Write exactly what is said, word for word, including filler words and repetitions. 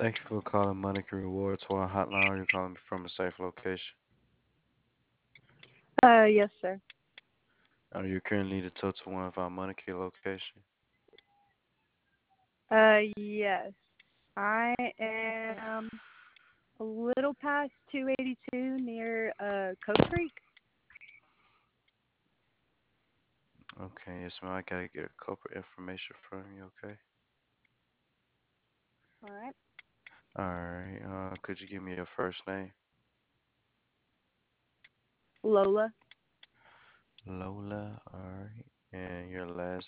Thank you for calling Monarchy Rewards. One hotline. Are you calling me from a safe location? Uh, yes, sir. Are you currently the total one of our Monarchy location? Uh, yes. I am a little past two eighty-two near uh Cove Creek. Okay, yes, ma'am. I gotta get a corporate information from you, okay? All right. Alright, uh, could you give me your first name? Lola. Lola, alright. And your last